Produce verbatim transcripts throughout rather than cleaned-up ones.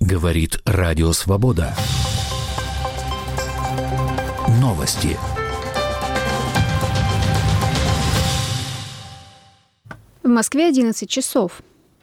Говорит Радио Свобода. Новости. В Москве одиннадцать часов.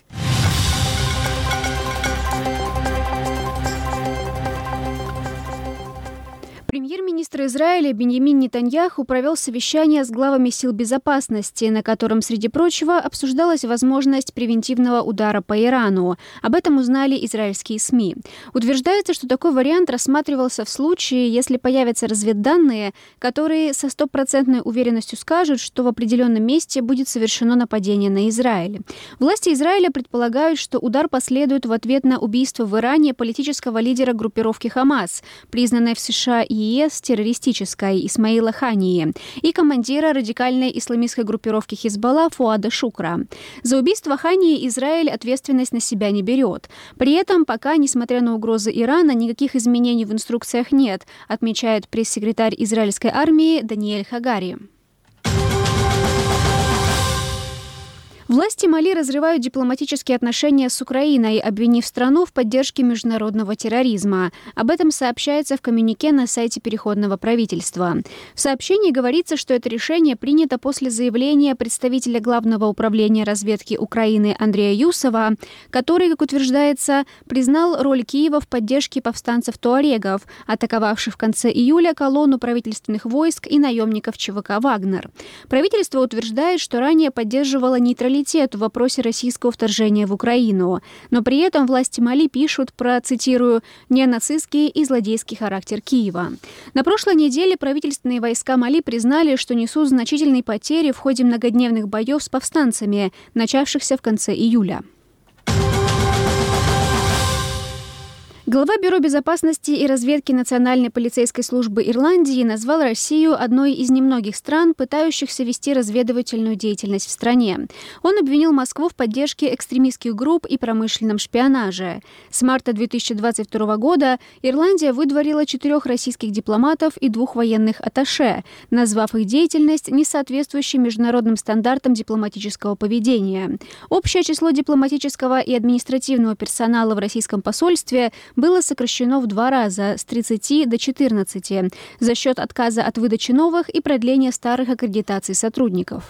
Премьер-министр Израиля Биньямин Нетаньяху провел совещание с главами сил безопасности, на котором, среди прочего, обсуждалась возможность превентивного удара по Ирану. Об этом узнали израильские СМИ. Утверждается, что такой вариант рассматривался в случае, если появятся разведданные, которые со стопроцентной уверенностью скажут, что в определенном месте будет совершено нападение на Израиль. Власти Израиля предполагают, что удар последует в ответ на убийство в Иране политического лидера группировки «Хамас», признанной в США и ЕС террористической, Исмаила Хании, и командира радикальной исламистской группировки Хизбалла Фуада Шукра. За убийство Хании Израиль ответственность на себя не берет. При этом пока, несмотря на угрозы Ирана, никаких изменений в инструкциях нет, отмечает пресс-секретарь израильской армии Даниэль Хагари. Власти Мали разрывают дипломатические отношения с Украиной, обвинив страну в поддержке международного терроризма. Об этом сообщается в коммюнике на сайте Переходного правительства. В сообщении говорится, что это решение принято после заявления представителя Главного управления разведки Украины Андрея Юсова, который, как утверждается, признал роль Киева в поддержке повстанцев-туарегов, атаковавших в конце июля колонну правительственных войск и наемников ЧВК «Вагнер». Правительство утверждает, что ранее поддерживало нейтралитет в вопросе российского вторжения в Украину. Но при этом власти Мали пишут про, цитирую, «неонацистский и злодейский характер Киева». На прошлой неделе правительственные войска Мали признали, что несут значительные потери в ходе многодневных боев с повстанцами, начавшихся в конце июля. Глава Бюро безопасности и разведки Национальной полицейской службы Ирландии назвал Россию одной из немногих стран, пытающихся вести разведывательную деятельность в стране. Он обвинил Москву в поддержке экстремистских групп и промышленном шпионаже. С марта две тысячи двадцать второго года Ирландия выдворила четырех российских дипломатов и двух военных атташе, назвав их деятельность несоответствующей международным стандартам дипломатического поведения. Общее число дипломатического и административного персонала в российском посольстве было сокращено в два раза, с тридцати до четырнадцати, за счет отказа от выдачи новых и продления старых аккредитаций сотрудников.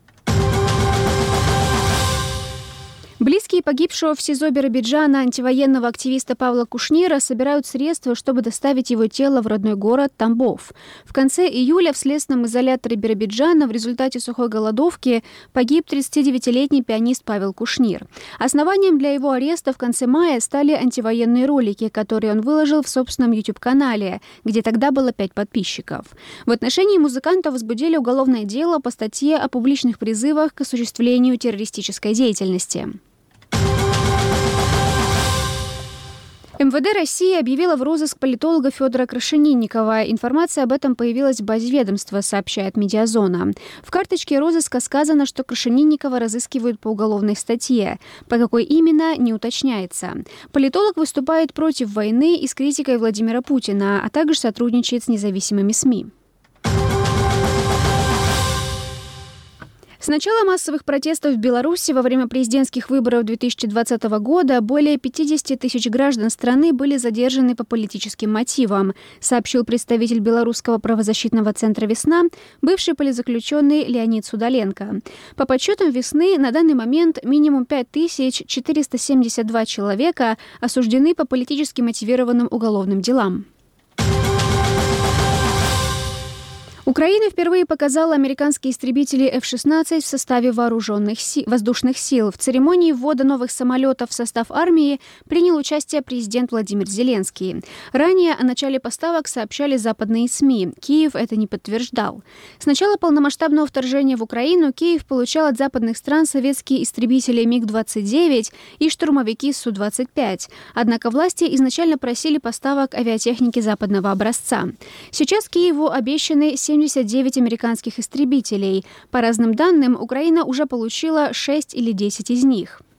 Близкие погибшего в СИЗО Биробиджана антивоенного активиста Павла Кушнира собирают средства, чтобы доставить его тело в родной город Тамбов. В конце июля в следственном изоляторе Биробиджана в результате сухой голодовки погиб тридцатидевятилетний пианист Павел Кушнир. Основанием для его ареста в конце мая стали антивоенные ролики, которые он выложил в собственном YouTube-канале, где тогда было пять подписчиков. В отношении музыканта возбудили уголовное дело по статье о публичных призывах к осуществлению террористической деятельности. МВД России объявила в розыск политолога Федора Крашенинникова. Информация об этом появилась в базе ведомства, сообщает Медиазона. В карточке розыска сказано, что Крашенинникова разыскивают по уголовной статье. По какой именно, не уточняется. Политолог выступает против войны и с критикой Владимира Путина, а также сотрудничает с независимыми СМИ. С начала массовых протестов в Беларуси во время президентских выборов две тысячи двадцатого года более пятьдесят тысяч граждан страны были задержаны по политическим мотивам, сообщил представитель Белорусского правозащитного центра «Весна», бывший политзаключенный Леонид Судоленко. По подсчетам «Весны» на данный момент минимум пять тысяч четыреста семьдесят два человека осуждены по политически мотивированным уголовным делам. Украина впервые показала американские истребители эф шестнадцать в составе вооруженных си- воздушных сил. В церемонии ввода новых самолетов в состав армии принял участие президент Владимир Зеленский. Ранее о начале поставок сообщали западные СМИ. Киев это не подтверждал. С начала полномасштабного вторжения в Украину Киев получал от западных стран советские истребители миг двадцать девять и штурмовики Су двадцать пять. Однако власти изначально просили поставок авиатехники западного образца. Сейчас Киеву обещаны семьдесят девять американских истребителей. По разным данным, Украина уже получила шесть или десять из них.